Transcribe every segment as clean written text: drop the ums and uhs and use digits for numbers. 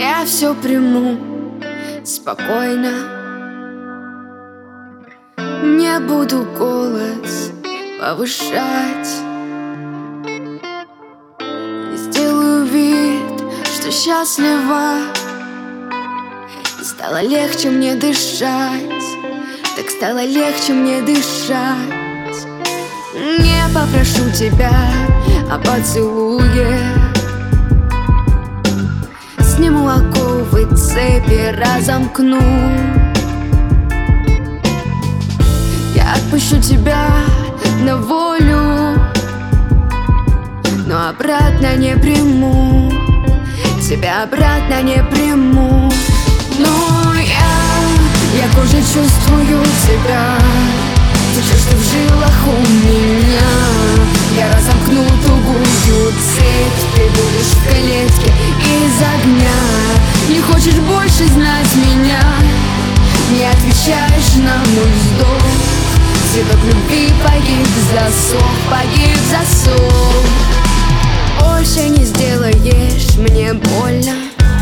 Я все приму спокойно. Не буду голос повышать. И сделаю вид, что счастлива. И стало легче мне дышать. Так стало легче мне дышать. Не попрошу тебя о поцелуе. Сниму оковы, цепи разомкну. Я отпущу тебя на волю, но обратно не приму. Тебя обратно не приму. Но я кожей чувствую тебя. Течешь ты в жилах у меня. Я разомкну тугую цепь. Ты будешь в клетке из огня. Не хочешь больше знать меня. Не отвечаешь на мой вздох. Цветок любви погиб, засох, погиб, засох. Больше не сделаешь мне больно.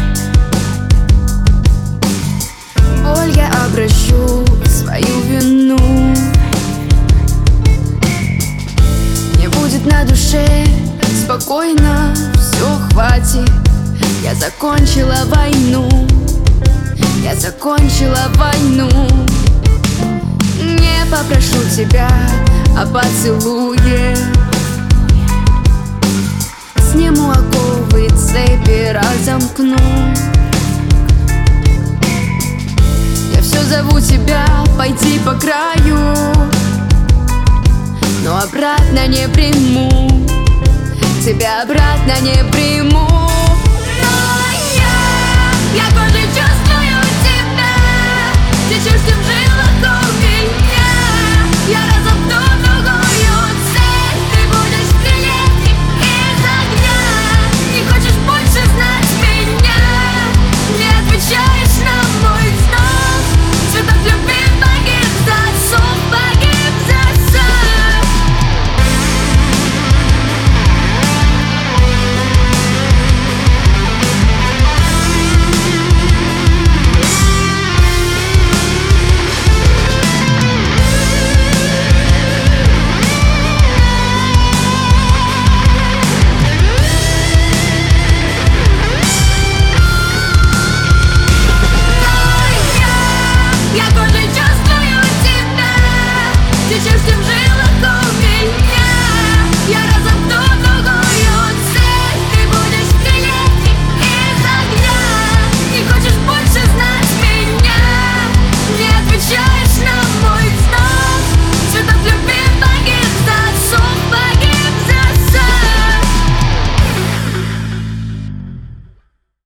Боль я обращу в свою вину. Не будет на душе спокойно. Все, хватит, я закончила войну. Я закончила войну. Не попрошу тебя о поцелуе. Сниму оковы, цепи разомкну. Я все зову тебя пойти по краю, но обратно не приму. Тебя обратно не приму.